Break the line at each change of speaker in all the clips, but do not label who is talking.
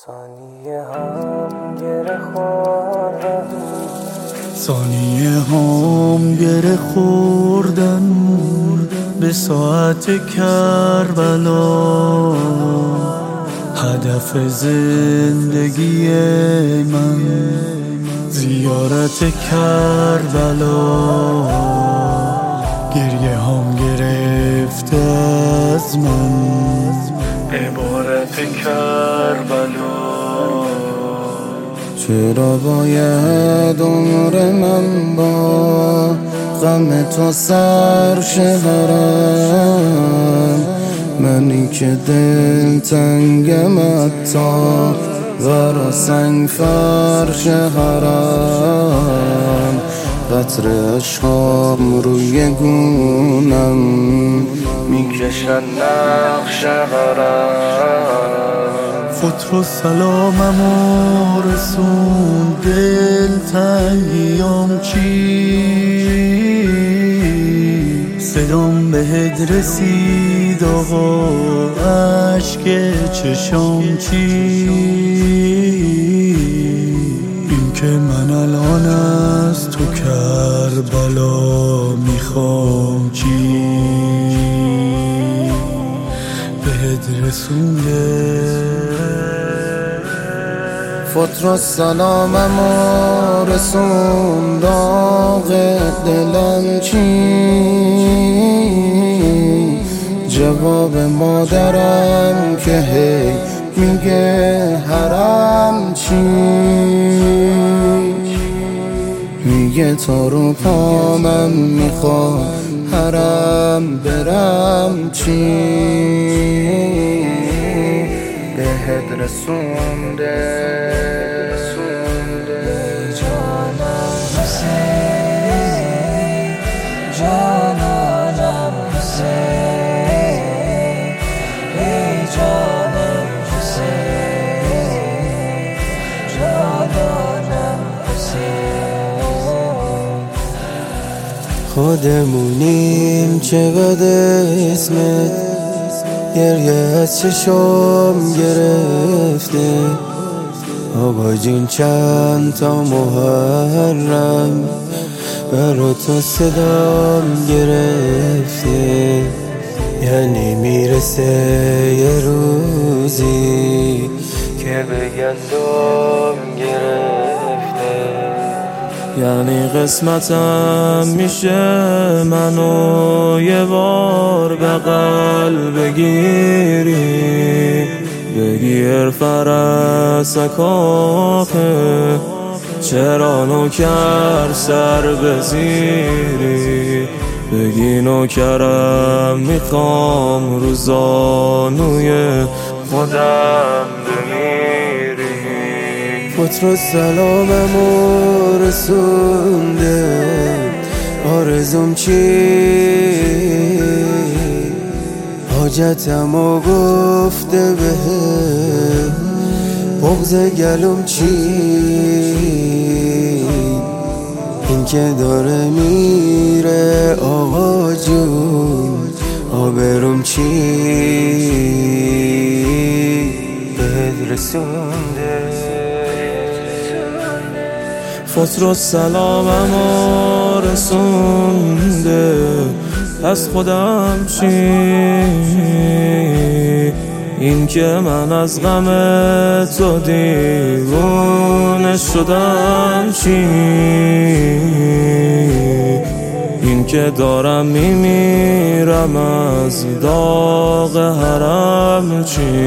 ثانیه هم گره خوردن به ساعت کربلا. هدف زندگی من زیارت کربلا. گریه هم گرفته از من عبارت کربلا.
چرا باید عمر من با غم تو سر شهرم؟ منی که دل تنگم حتی ورا سنگ فرش حرم. قطره عشقام روی گونم میکشن نقش غرام.
فطر و سلاممو رسون دل تنگیام چی؟ صدام بهت رسید آقا عشق چشام چی؟ این که من الان از تو کربلا میخوام چی؟ بهت رسونده
فطر و سلاممو رسون داغ دلم چی؟ جواب مادرم که هی میگه حرم چی؟ میگه تا رو پامم میخواد حرم برم چی؟ بهت رسونده
جانم حسین، جانم حسین، ای جانم حسین، جانم حسین.
خودمونیم چقدر اسمت گریه از چشم گرفته. آقا جون چند تا محرم برا تو صدام گرفته. یعنی میرسه یه روزی که بگن دم گرفته.
یعنی قسمتم میشه منو یه بار بغل بگیری، بگیر فرسک آخه چرا نوکر سر بزیری؟ بگی نوکرم میخوام روزانوی خودم بمیری.
فطر و سلاممو رسونده آرزوم چی؟ حاجتمو گفته بهت بغض گلوم چی؟ این که داره میره آقا جون آبروم چی؟ بهت رسونده
فطر و سلاممو رسونده از خودم چی؟ این که من از غم تو دیوونه شدم چی؟ این که دارم میمیرم از داغ حرم چی؟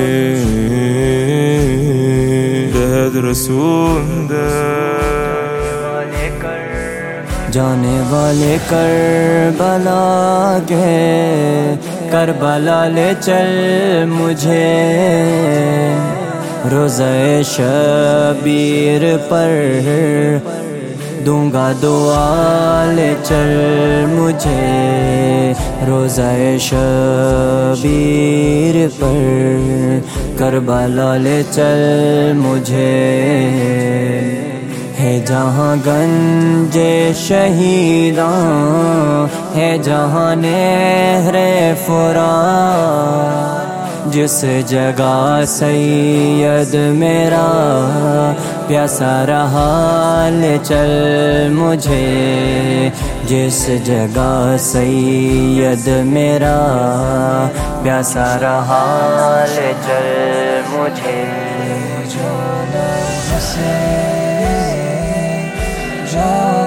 بهت رسونده
जाने वाले करबला के करबला ले चल मुझे रोज़े शबीर पर दूंगा दुआ ले चल मुझे रोज़े शबीर पर करबला ले चल मुझे है जहाँ गंजे शहीदां है जहाँ नहरे फुरात जिस जगह सैयद मेरा प्यासा रहा ले चल मुझे, जिस जगह सैयद मेरा प्यासा रहा ले चल मुझे।
जा